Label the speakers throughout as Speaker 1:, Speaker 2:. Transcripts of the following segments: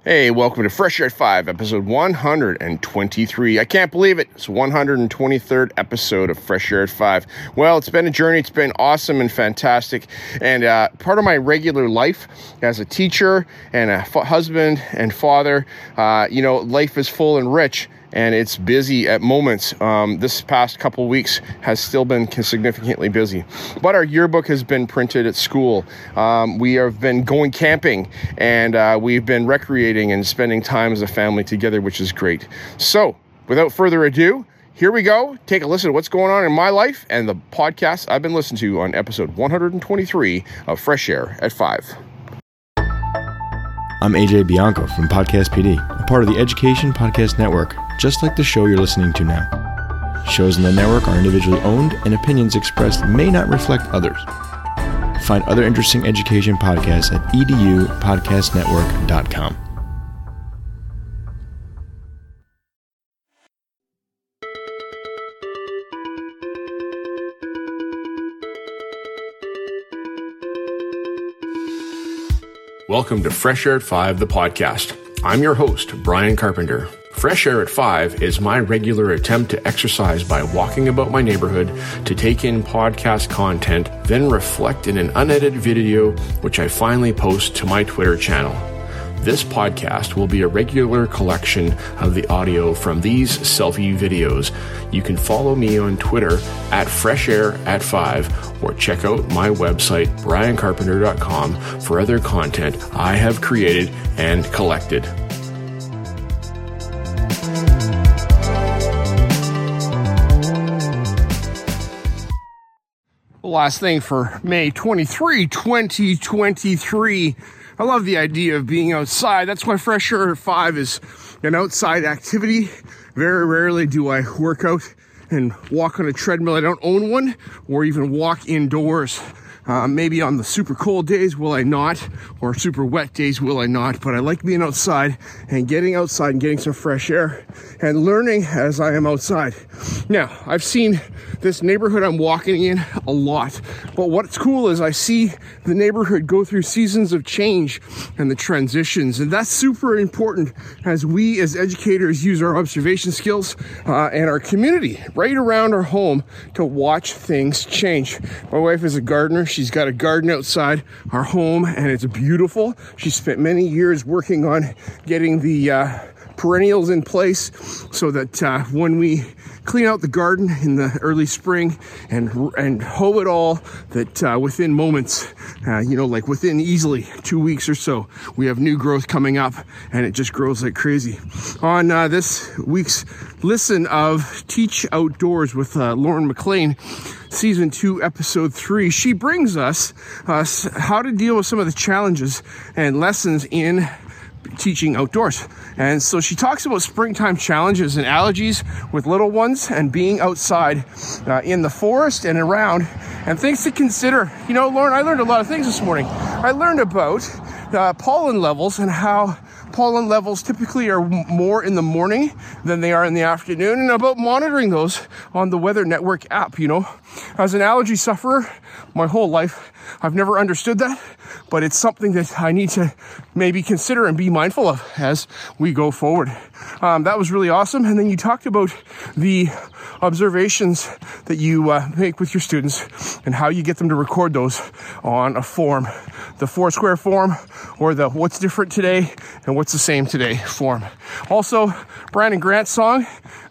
Speaker 1: Hey, welcome to Fresh Air at 5, episode 123. I can't believe it. It's 123rd episode of Fresh Air at 5. Well, it's been a journey. It's been awesome and fantastic. And part of my regular life as a teacher and a husband and father, life is full and rich. And it's busy at moments. This past couple weeks has still been significantly busy. But our yearbook has been printed at school. We have been going camping, and we've been recreating and spending time as a family together, which is great. So, without further ado, here we go. Take a listen to what's going on in my life and the podcast I've been listening to on episode 123 of Fresh Air at 5.
Speaker 2: I'm AJ Bianco from Podcast PD, a part of the Education Podcast Network, just like the show you're listening to now. Shows in the network are individually owned, and opinions expressed may not reflect others. Find other interesting education podcasts at edupodcastnetwork.com.
Speaker 1: Welcome to Fresh Air at 5, the podcast. I'm your host, Brian Carpenter. Fresh Air at 5 is my regular attempt to exercise by walking about my neighborhood, to take in podcast content, then reflect in an unedited video, which I finally post to my Twitter channel. This podcast will be a regular collection of the audio from these selfie videos. You can follow me on Twitter at Fresh Air at 5 or check out my website, briancarpenter.com, for other content I have created and collected. Last thing for May 23, 2023. I love the idea of being outside. That's why Fresh Air at 5 is an outside activity. Very rarely do I work out and walk on a treadmill. I don't own one, or even walk indoors. Maybe on the super cold days will I not, or super wet days will I not, but I like being outside and getting some fresh air and learning as I am outside. Now, I've seen this neighborhood I'm walking in a lot, but what's cool is I see the neighborhood go through seasons of change and the transitions, and that's super important as we as educators use our observation skills and our community right around our home to watch things change. My wife is a gardener. She's got a garden outside our home, and it's beautiful. She spent many years working on getting the perennials in place so that when we clean out the garden in the early spring and hoe it all, that within moments, like within easily 2 weeks or so, we have new growth coming up, and it just grows like crazy. On this week's listen of Teach Outdoors with Lauren McLean, Season 2, Episode 3, she brings us how to deal with some of the challenges and lessons in teaching outdoors. And so she talks about springtime challenges and allergies with little ones and being outside in the forest and around, and things to consider. Lauren, I learned a lot of things this morning. I learned about pollen levels and how pollen levels typically are more in the morning than they are in the afternoon, and about monitoring those on the Weather Network app. As an allergy sufferer my whole life, I've never understood that, but it's something that I need to maybe consider and be mindful of as we go forward. That was really awesome. And then you talked about the observations that you make with your students and how you get them to record those on a form, the Foursquare form, or the what's different today and what's the same today form. Also, Brandon Grant's song,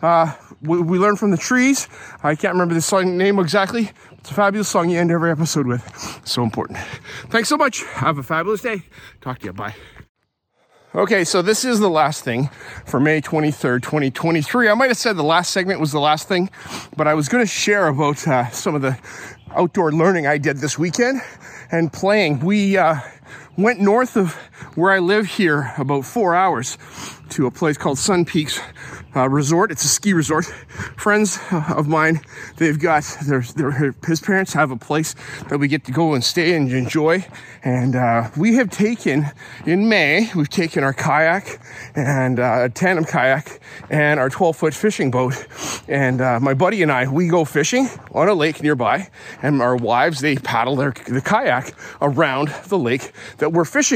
Speaker 1: we learn from the trees. I can't remember the song name exactly. It's a fabulous song you end every episode with. So important. Thanks so much. Have a fabulous day. Talk to you. Bye. Okay, so this is the last thing for May 23rd, 2023. I might have said the last segment was the last thing, but I was going to share about some of the outdoor learning I did this weekend and playing. We went north of where I live here about 4 hours to a place called Sun Peaks Resort. It's a ski resort. Friends of mine, they've got his parents have a place that we get to go and stay and enjoy. And we have taken, in May, we've taken our kayak and a tandem kayak and our 12-foot fishing boat. And my buddy and I, we go fishing on a lake nearby, and our wives, they paddle the kayak around the lake that we're fishing on.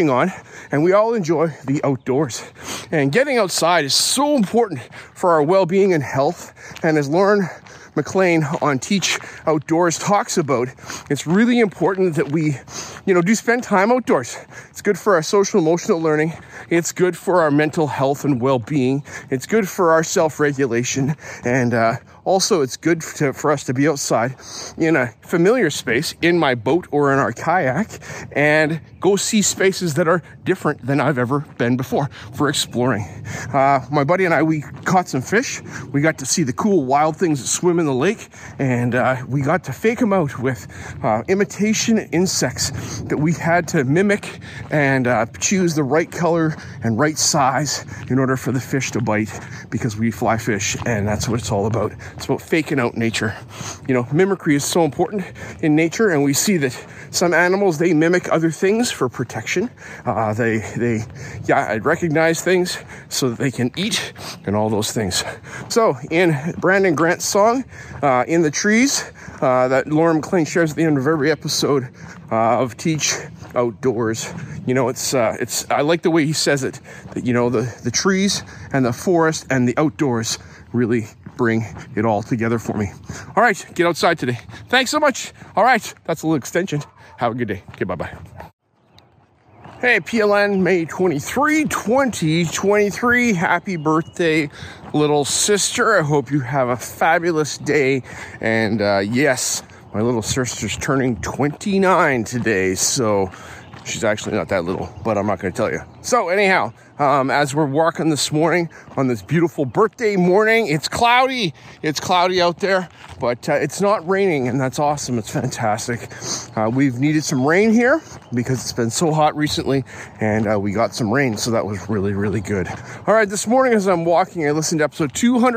Speaker 1: and we all enjoy the outdoors. And getting outside is so important for our well-being and health. And as Lauren McLean on Teach Outdoors talks about, it's really important that we, do spend time outdoors. It's good for our social emotional learning. It's good for our mental health and well-being. It's good for our self-regulation. And also, it's good for us to be outside in a familiar space, in my boat or in our kayak, and go see spaces that are different than I've ever been before for exploring. My buddy and I, we caught some fish. We got to see the cool wild things that swim in the lake, and we got to fake them out with imitation insects that we had to mimic and choose the right color and right size in order for the fish to bite, because we fly fish, and that's what it's all about. It's about faking out nature. Mimicry is so important in nature, and we see that some animals, they mimic other things for protection. They recognize things so that they can eat and all those things. So in Brandon Grant's song, In the Trees, that Lauren McLean shares at the end of every episode of Teach Outdoors, I like the way he says it, that, the trees and the forest and the outdoors really bring it all together for me. All right, get outside today. Thanks so much. All right, that's a little extension. Have a good day. Okay, bye-bye. Hey, PLN, May 23, 2023. Happy birthday, little sister. I hope you have a fabulous day. And yes, my little sister's turning 29 today, so she's actually not that little, but I'm not going to tell you. So anyhow, as we're walking this morning on this beautiful birthday morning, it's cloudy. It's cloudy out there, but it's not raining, and that's awesome. It's fantastic. We've needed some rain here because it's been so hot recently, and we got some rain, so that was really, really good. All right, this morning as I'm walking, I listened to episode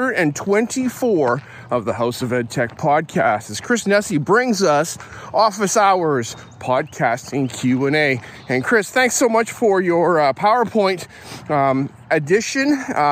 Speaker 1: 224 of the House of EdTech podcast as Chris Nesi brings us office hours podcasting Q&A. And Chris, thanks so much for your PowerPoint addition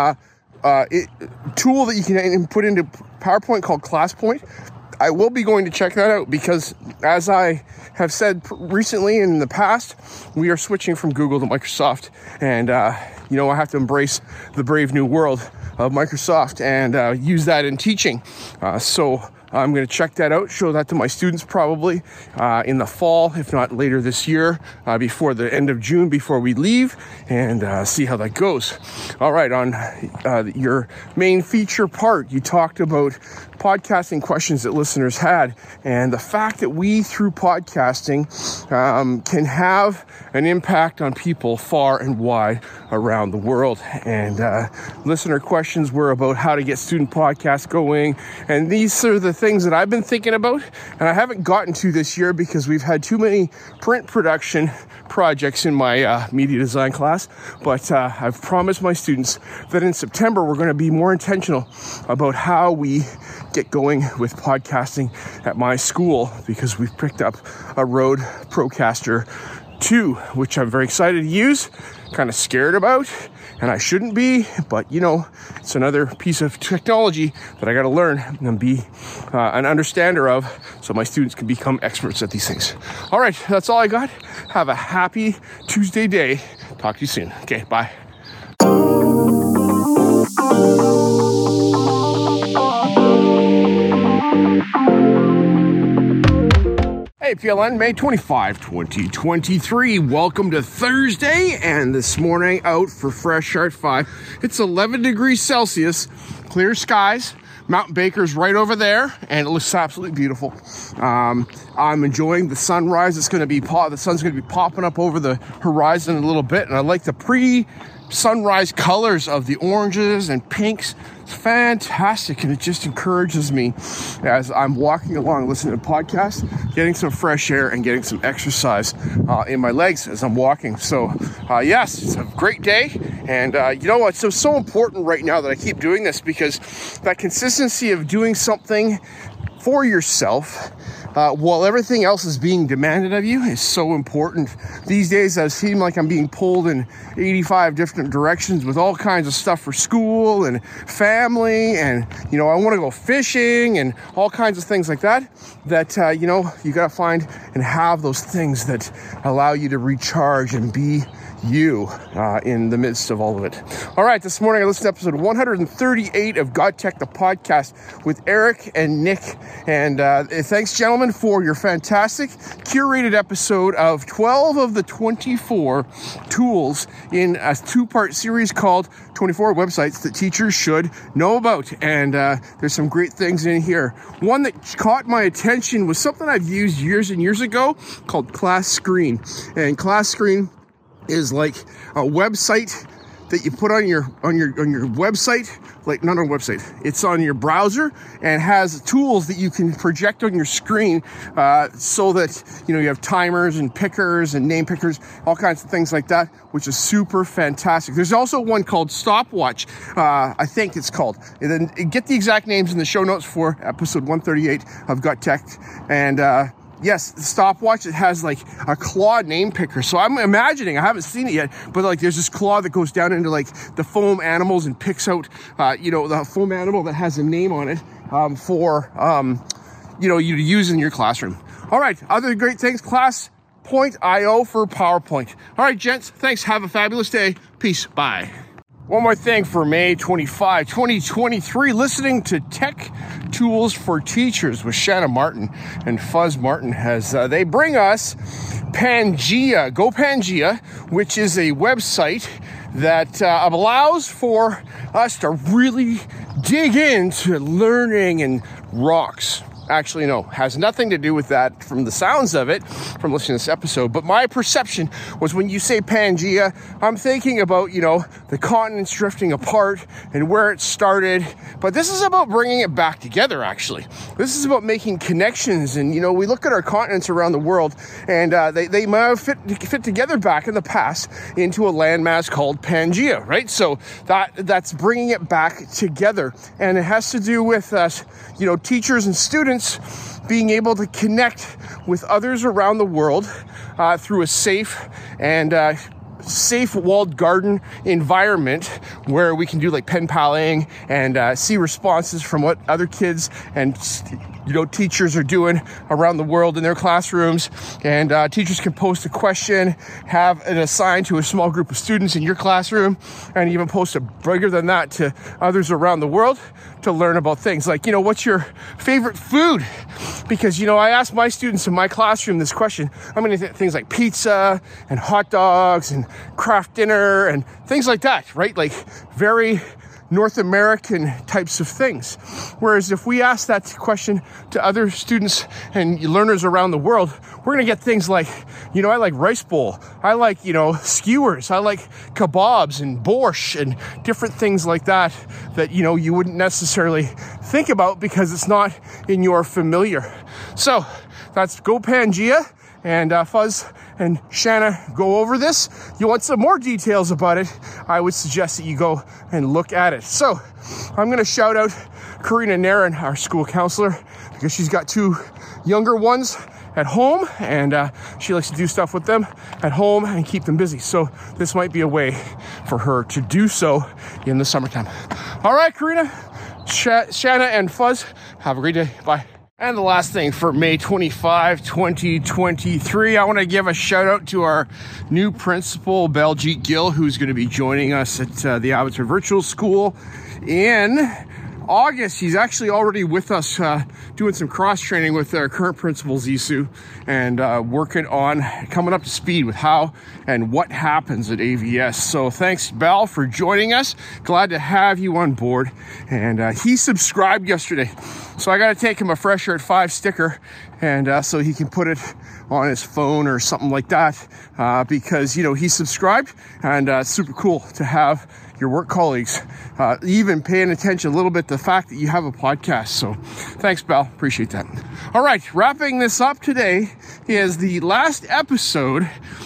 Speaker 1: tool that you can put into PowerPoint called ClassPoint. I will be going to check that out because, as I have said recently and in the past, we are switching from Google to Microsoft, and I have to embrace the brave new world of Microsoft and use that in teaching. So I'm going to check that out, show that to my students probably in the fall, if not later this year, before the end of June, before we leave, and see how that goes. All right, on your main feature part, you talked about podcasting questions that listeners had, and the fact that we, through podcasting, can have an impact on people far and wide around the world. And listener questions were about how to get student podcasts going, and these are the things that I've been thinking about, and I haven't gotten to this year because we've had too many print production projects in my media design class, but I've promised my students that in September we're going to be more intentional about how we get going with podcasting at my school, because we've picked up a Rode Procaster 2, which I'm very excited to use, kind of scared about, and I shouldn't be, but it's another piece of technology that I got to learn and be an understander of, so my students can become experts at these things. All right, that's all I got. Have a happy Tuesday day. Talk to you soon. Okay, bye. Hey, PLN, May 25, 2023. Welcome to Thursday, and this morning out for Fresh Start 5. It's 11 degrees Celsius, clear skies. Mount Baker's right over there, and it looks absolutely beautiful. I'm enjoying the sunrise. The sun's going to be popping up over the horizon a little bit, and I like the pre-sunrise colors of the oranges and pinks. It's fantastic, and it just encourages me as I'm walking along, listening to podcasts, getting some fresh air and getting some exercise in my legs as I'm walking. So yes, it's a great day, and you know what, it's so important right now that I keep doing this, because that consistency of doing something for yourself while everything else is being demanded of you is so important. These days I seem like I'm being pulled in 85 different directions with all kinds of stuff for school and family, and I want to go fishing and all kinds of things like that you got to find and have those things that allow you to recharge and be you in the midst of all of it. All right, this morning I listened to episode 138 of Got Tech, the podcast with Eric and Nick. And thanks, gentlemen, for your fantastic curated episode of 12 of the 24 tools in a two-part series called 24 Websites That Teachers Should Know About. And there's some great things in here. One that caught my attention was something I've used years and years ago called Class Screen. And Class Screen is like a website that you put on your website, like not on a website, it's on your browser and has tools that you can project on your screen so that you have timers and pickers and name pickers, all kinds of things like that, which is super fantastic. There's also one called Stopwatch, I think it's called. And then get the exact names in the show notes for episode 138 of Got Tech. And yes, the Stopwatch, it has like a claw name picker. So I'm imagining, I haven't seen it yet, but like there's this claw that goes down into like the foam animals and picks out, the foam animal that has a name on it for, you to use in your classroom. All right, other great things, Class.io for PowerPoint. All right, gents, thanks. Have a fabulous day. Peace. Bye. One more thing for May 25, 2023, listening to Tech Tools for Teachers with Shanna Martin and Fuzz Martin as they bring us Pangea, Go Pangea, which is a website that allows for us to really dig into learning and rocks. Actually, no, has nothing to do with that from the sounds of it, from listening to this episode. But my perception was when you say Pangea, I'm thinking about, the continents drifting apart and where it started. But this is about bringing it back together, actually. This is about making connections. And, we look at our continents around the world and they might have fit together back in the past into a landmass called Pangea, right? So that's bringing it back together. And it has to do with us, teachers and students being able to connect with others around the world through a safe and safe walled garden environment where we can do like pen paling and see responses from what other kids and teachers are doing around the world in their classrooms. And teachers can post a question, have it assigned to a small group of students in your classroom, and even post it bigger than that to others around the world to learn about things like, what's your favorite food? Because, I asked my students in my classroom this question. I mean, things like pizza and hot dogs and craft dinner and things like that, right? Like very North American types of things. Whereas if we ask that question to other students and learners around the world, we're going to get things like, I like rice bowl. I like, skewers. I like kebabs and borscht and different things like that you wouldn't necessarily think about because it's not in your familiar. So that's Go Pangea. And Fuzz and Shanna go over this. You want some more details about it, I would suggest that you go and look at it. So I'm going to shout out Karina Nairn, our school counselor, because she's got two younger ones at home and she likes to do stuff with them at home and keep them busy. So this might be a way for her to do so in the summertime. All right, Karina, Shanna and Fuzz, have a great day. Bye. And the last thing for May 25, 2023, I want to give a shout out to our new principal, Baljeet Gill, who's going to be joining us at the Abbotsford Virtual School in August. He's actually already with us doing some cross-training with our current principal, Zissou, and working on coming up to speed with how and what happens at AVS. So thanks, Bal, for joining us. Glad to have you on board. And he subscribed yesterday. So I got to take him a Fresher at 5 sticker, and so he can put it on his phone or something like that, because, he subscribed, and super cool to have your work colleagues even paying attention a little bit to the fact that you have a podcast. So thanks, Bal. Appreciate that. All right, wrapping this up today is the last episode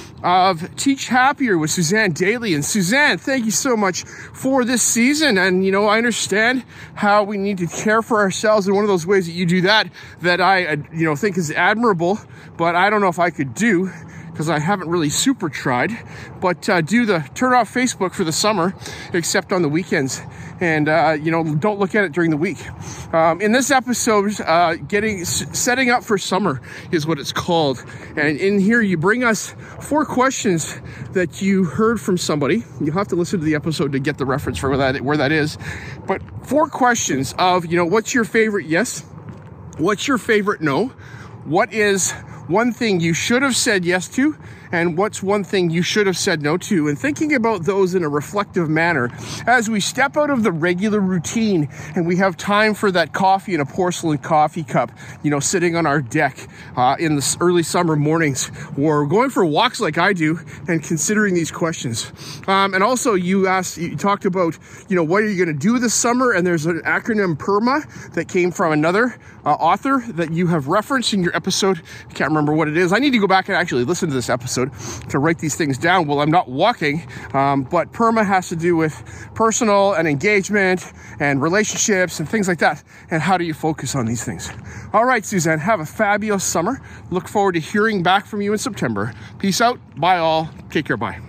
Speaker 1: of Teach Happier with Suzanne Daly. And Suzanne, thank you so much for this season. And, I understand how we need to care for ourselves. And one of those ways that you do that I, think is admirable, but I don't know if I could do, because I haven't really super tried, but turn off Facebook for the summer, except on the weekends, and don't look at it during the week. In this episode, setting up for summer is what it's called, and in here you bring us 4 questions that you heard from somebody. You'll have to listen to the episode to get the reference for where that is, but 4 questions of, what's your favorite yes, what's your favorite no, what is one thing you should have said yes to, and what's one thing you should have said no to, and thinking about those in a reflective manner as we step out of the regular routine and we have time for that coffee in a porcelain coffee cup, sitting on our deck in the early summer mornings, or going for walks like I do and considering these questions. And also you talked about, what are you going to do this summer? And there's an acronym PERMA that came from another author that you have referenced in your episode. I can't remember what it is. I need to go back and actually listen to this episode to write these things down while I'm not walking. But PERMA has to do with personal and engagement and relationships and things like that. And how do you focus on these things? All right, Suzanne, have a fabulous summer. Look forward to hearing back from you in September. Peace out. Bye all. Take care. Bye.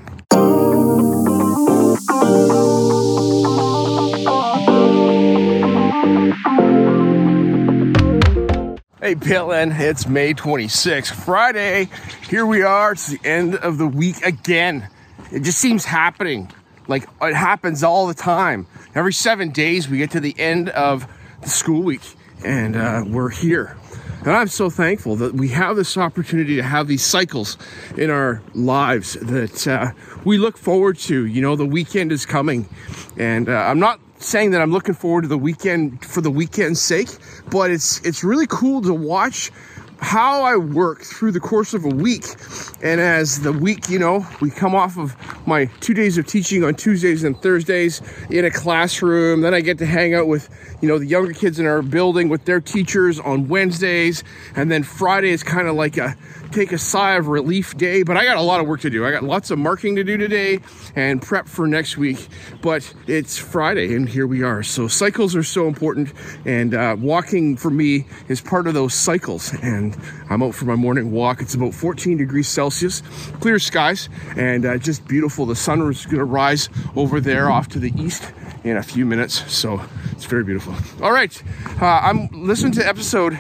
Speaker 1: Hey, Pitland, it's May 26th, Friday. Here we are. It's the end of the week again. It just seems happening. Like, it happens all the time. Every 7 days, we get to the end of the school week, and we're here. And I'm so thankful that we have this opportunity to have these cycles in our lives that we look forward to. The weekend is coming, and I'm not saying that I'm looking forward to the weekend for the weekend's sake, but it's really cool to watch how I work through the course of a week. And as the week, we come off of my 2 days of teaching on Tuesdays and Thursdays in a classroom. Then I get to hang out with, the younger kids in our building with their teachers on Wednesdays. And then Friday is kind of like take a sigh of relief day, but I got a lot of work to do. I got lots of marking to do today and prep for next week, but it's Friday and here we are. So cycles are so important, and walking for me is part of those cycles. And I'm out for my morning walk. It's about 14 degrees Celsius, clear skies, and just beautiful. The sun is going to rise over there off to the east in a few minutes, so it's very beautiful. All right, I'm listening to episode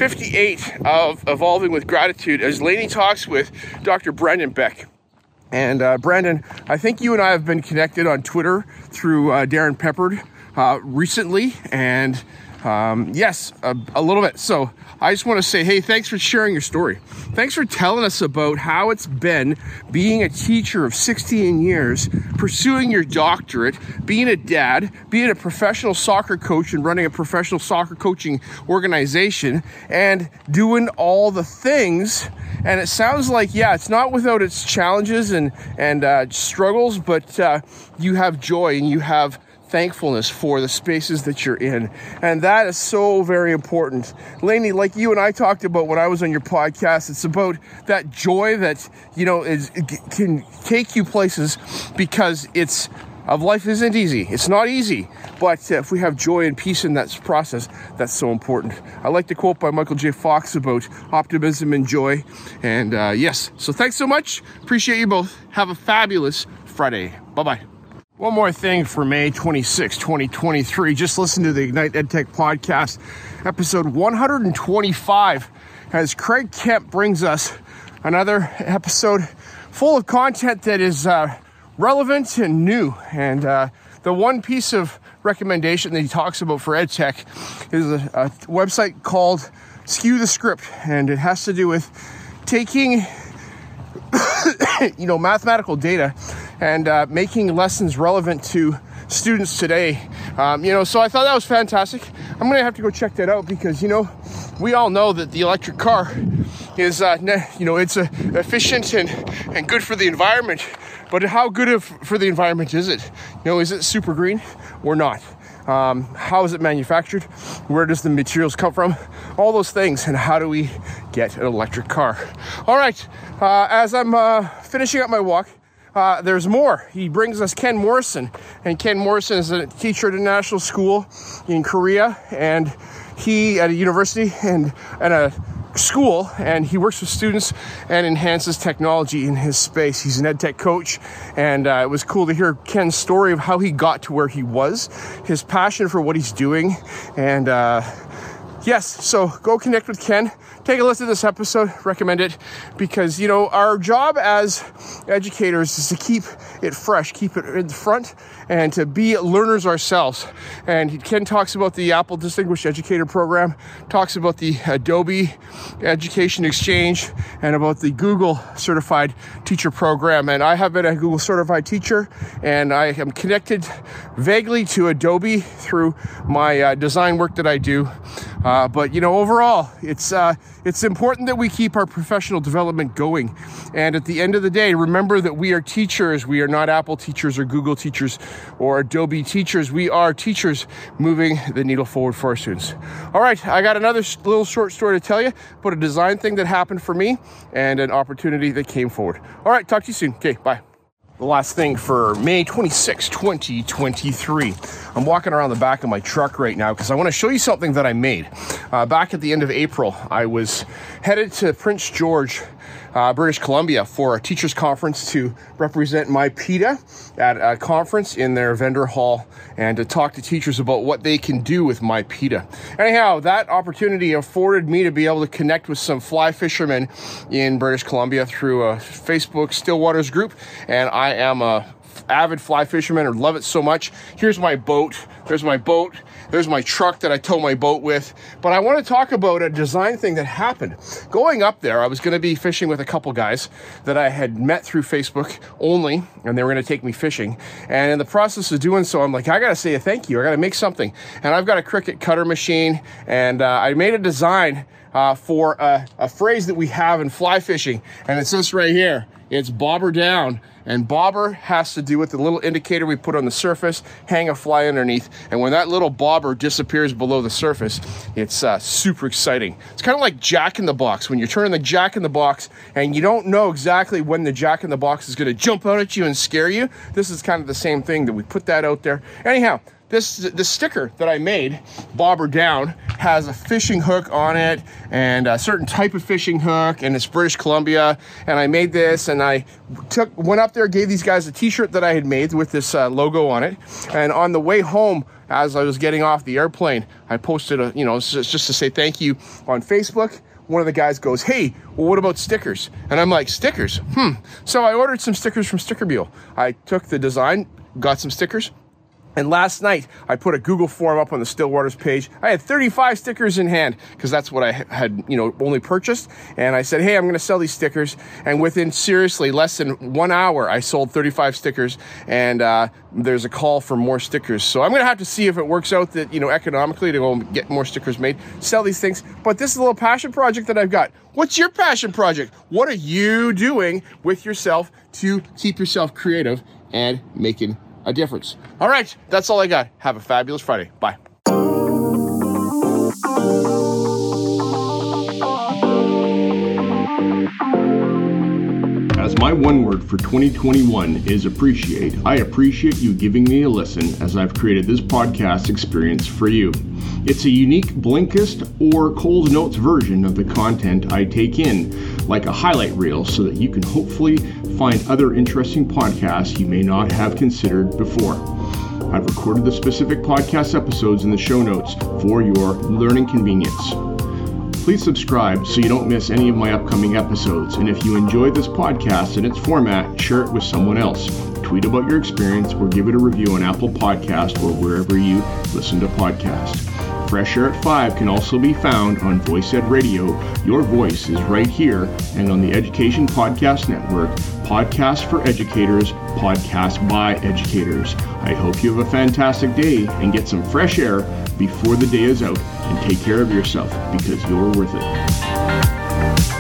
Speaker 1: 58 of Evolving with Gratitude as Lainey talks with Dr. Brandon Beck. And Brandon, I think you and I have been connected on Twitter through Darren Peppard recently, and yes, a little bit. So I just want to say, hey, thanks for sharing your story. Thanks for telling us about how it's been being a teacher of 16 years, pursuing your doctorate, being a dad, being a professional soccer coach and running a professional soccer coaching organization, and doing all the things. And it sounds like, it's not without its challenges and struggles, but you have joy and you have thankfulness for the spaces that you're in. And that is so very important. Lainey, like you and I talked about when I was on your podcast, it's about that joy that, can take you places, because life isn't easy. It's not easy. But if we have joy and peace in that process, that's so important. I like the quote by Michael J. Fox about optimism and joy. And yes, so thanks so much. Appreciate you both. Have a fabulous Friday. Bye-bye. One more thing for May 26, 2023. Just listen to the Ignite EdTech podcast, episode 125, as Craig Kemp brings us another episode full of content that is relevant and new. And the one piece of recommendation that he talks about for EdTech is a website called Skew the Script, and it has to do with taking mathematical data and making lessons relevant to students today. So I thought that was fantastic. I'm gonna have to go check that out, because we all know that the electric car is it's efficient and good for the environment, but how good for the environment is it? Is it super green or not? How is it manufactured? Where does the materials come from? All those things. And how do we get an electric car? All right, as I'm finishing up my walk, there's more. He brings us Ken Morrison, and Ken Morrison is a teacher at a national school in Korea, and he at a university and a school, and he works with students and enhances technology in his space. He's an ed tech coach, and it was cool to hear Ken's story of how he got to where he was, his passion for what he's doing, and yes, so go connect with Ken. Take a listen to this episode. Recommend it because, our job as educators is to keep it fresh, keep it in front, and to be learners ourselves. And Ken talks about the Apple Distinguished Educator Program, talks about the Adobe Education Exchange, and about the Google Certified Teacher Program. And I have been a Google Certified Teacher, and I am connected vaguely to Adobe through my design work that I do. But overall, it's important that we keep our professional development going. And at the end of the day, remember that we are teachers. We are not Apple teachers or Google teachers or Adobe teachers. We are teachers moving the needle forward for our students. All right, I got another little short story to tell you about a design thing that happened for me and an opportunity that came forward. All right, talk to you soon. Okay, bye. The last thing for May 26, 2023. I'm walking around the back of my truck right now because I want to show you something that I made. Back at the end of April, I was headed to Prince George, British Columbia for a teachers conference to represent MyPEDA at a conference in their vendor hall and to talk to teachers about what they can do with MyPEDA. Anyhow, that opportunity afforded me to be able to connect with some fly fishermen in British Columbia through a Facebook Stillwaters group, and I am a avid fly fisherman and love it so much. Here's my boat. There's my boat. There's my truck that I tow my boat with. But I want to talk about a design thing that happened. Going up there, I was going to be fishing with a couple guys that I had met through Facebook only, and they were going to take me fishing. And in the process of doing so, I'm like, I got to say a thank you. I got to make something. And I've got a Cricut cutter machine, and I made a design for a phrase that we have in fly fishing. And it's this right here. It's bobber down. And bobber has to do with the little indicator we put on the surface, hang a fly underneath, and when that little bobber disappears below the surface, it's super exciting. It's kind of like Jack in the Box. When you're turning the Jack in the Box and you don't know exactly when the Jack in the Box is going to jump out at you and scare you, this is kind of the same thing, that we put that out there. Anyhow, the sticker that I made, Bobber Down, has a fishing hook on it and a certain type of fishing hook, and it's British Columbia. And I made this, and I went up there, gave these guys a t-shirt that I had made with this logo on it. And on the way home, as I was getting off the airplane, I posted just to say thank you on Facebook. One of the guys goes, "Hey, well, what about stickers?" And I'm like, "Stickers? So I ordered some stickers from Stickermule. I took the design, got some stickers. And last night, I put a Google form up on the Stillwaters page. I had 35 stickers in hand because that's what I had, only purchased. And I said, hey, I'm going to sell these stickers. And within, seriously, less than 1 hour, I sold 35 stickers. And there's a call for more stickers. So I'm going to have to see if it works out that, economically to go get more stickers made, sell these things. But this is a little passion project that I've got. What's your passion project? What are you doing with yourself to keep yourself creative and making a difference? All right, that's all I got. Have a fabulous Friday. Bye. As my one word for 2021 is appreciate, I appreciate you giving me a listen as I've created this podcast experience for you. It's a unique Blinkist or Coles Notes version of the content I take in, like a highlight reel, so that you can hopefully find other interesting podcasts you may not have considered before. I've recorded the specific podcast episodes in the show notes for your learning convenience. Please subscribe so you don't miss any of my upcoming episodes. And if you enjoy this podcast and its format, share it with someone else. Tweet about your experience or give it a review on Apple Podcast or wherever you listen to podcasts. Fresh Air at 5 can also be found on Voice Ed Radio. Your voice is right here, and on the Education Podcast Network, Podcasts for Educators, Podcasts by Educators. I hope you have a fantastic day and get some fresh air before the day is out, and take care of yourself because you're worth it.